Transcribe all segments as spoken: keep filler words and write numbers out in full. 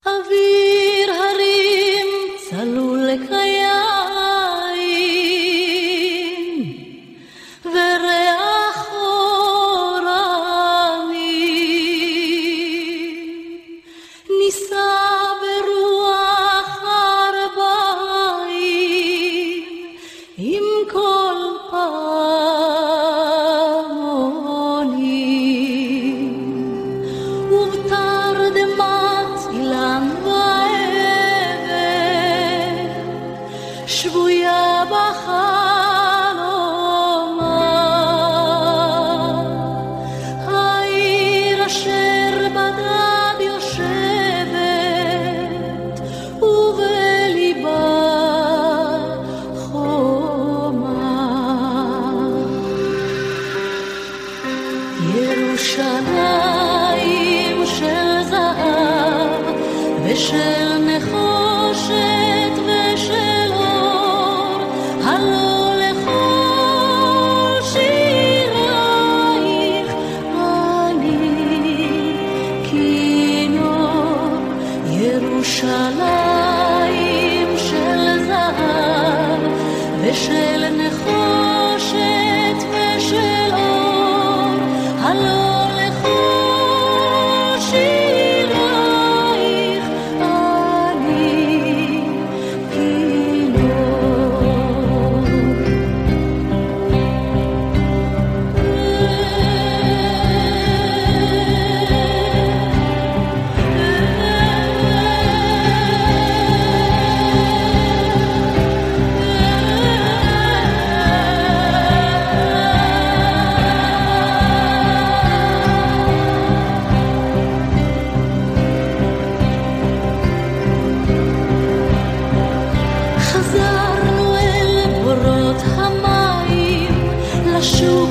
אוויר הרים צלול לקיים וריח אורנים נישא ברוח ארבעים עם כל פעמונים ובתרדמת אילן ועבר שבויה בחלומה העיר אשר בדד יושבת ובליבה חומה ירושלים של זהב ושל נחושת ושל אור הלא לכל שירייך אני כינור ירושלים של זהב ושל נחושת ושל אור הלא לכל שירייך אני חזרנו אל בורות המים לשוק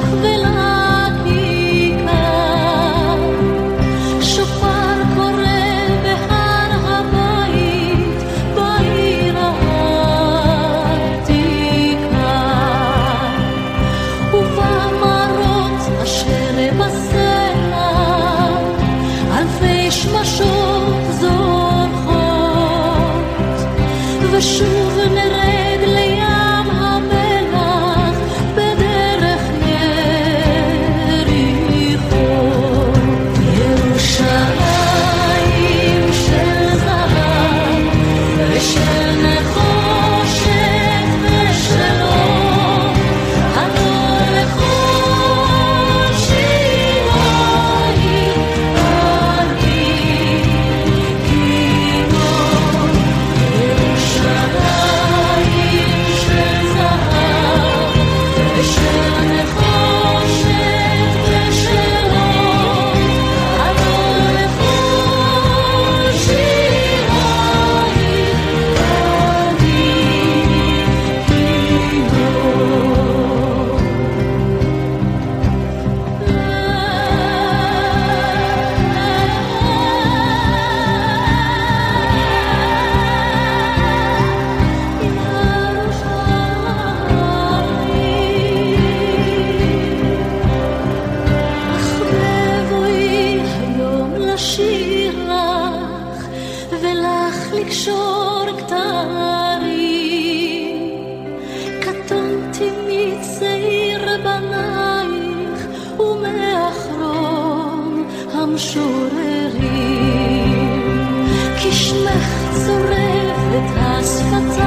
ולכיכר שופר קורא בהר הבית בעיר העתיקה ובמרות אשר בסלע אלפי שמשות זורחות ושוב נרד לים המלח בדרך יריחו ירושלים של זהב ושל נחושת ושל אור הלא לכל שירייך אני כינור ירושלים של זהב ושל נחושת ושל אור הלא לכל שירייך אני אך בבואי היום לשיר לך ולך לקשור כתרים קטונתי מצעיר בנייך ומאחרון המשוררים כי שמך צורף את השפתיים